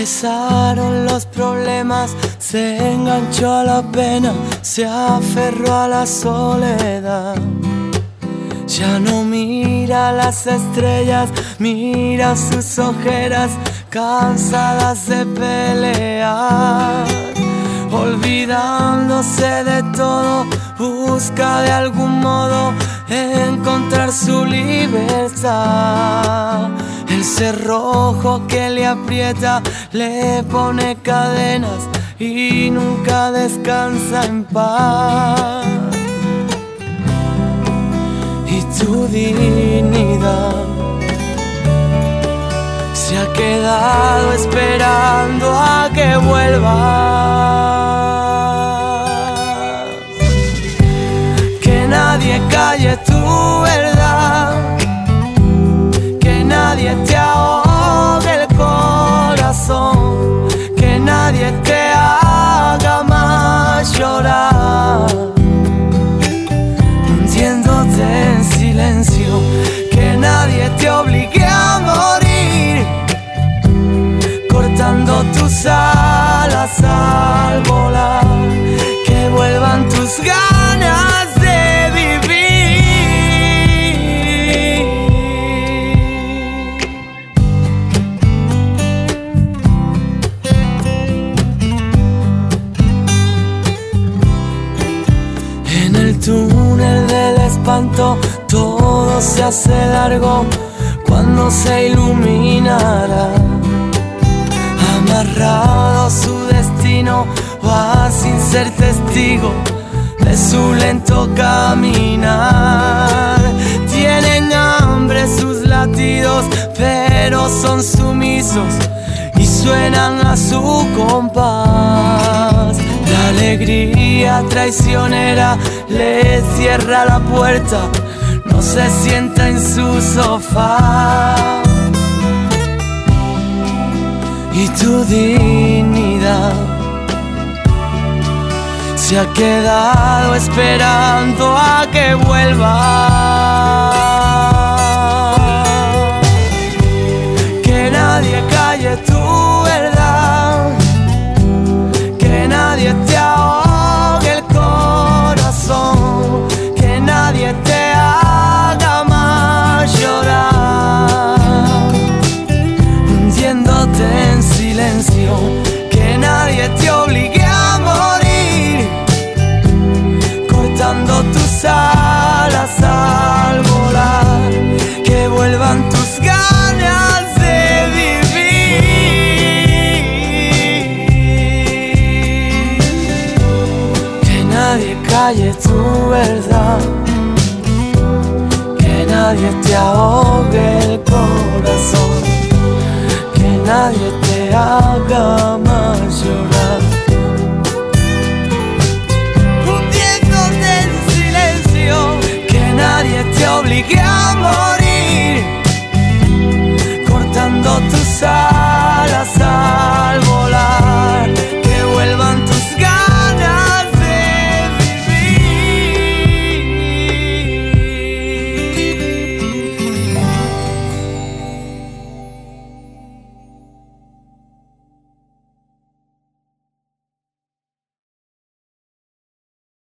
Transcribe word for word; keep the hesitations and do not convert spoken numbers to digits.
Pesaron los problemas, se enganchó a la pena, se aferró a la soledad. Ya no mira las estrellas, mira sus ojeras cansadas de pelear. Olvidándose de todo, busca de algún modo encontrar su libertad. El cerrojo que le aprieta le pone cadenas y nunca descansa en paz. Y tu dignidad se ha quedado esperando a que vuelvas. Que nadie calle tu verdad, que nadie te ahogue el corazón, que nadie te haga más llorar, hundiéndote en silencio, que nadie te obligue a morir, cortando tus alas al volar, que vuelvan tus ganas de vivir. En el túnel del espanto todo se hace largo cuando se iluminará. Amarrado a su destino, va sin ser testigo de su lento caminar. Tienen hambre sus latidos, pero son sumisos y suenan a su compás. La alegría traicionera le cierra la puerta, no se sienta en su sofá. Y tu dignidad se ha quedado esperando a que vuelvas. Que nadie calle tu verdad, que nadie te ahogue el corazón, que nadie te haga más llorar, hundiéndote en silencio, que nadie te obligue a morir, cortando tus alas al volar, que vuelvan tus ganas de vivir. Que nadie calle tu verdad, que nadie te ahogue el corazón, que nadie te haga más llorar.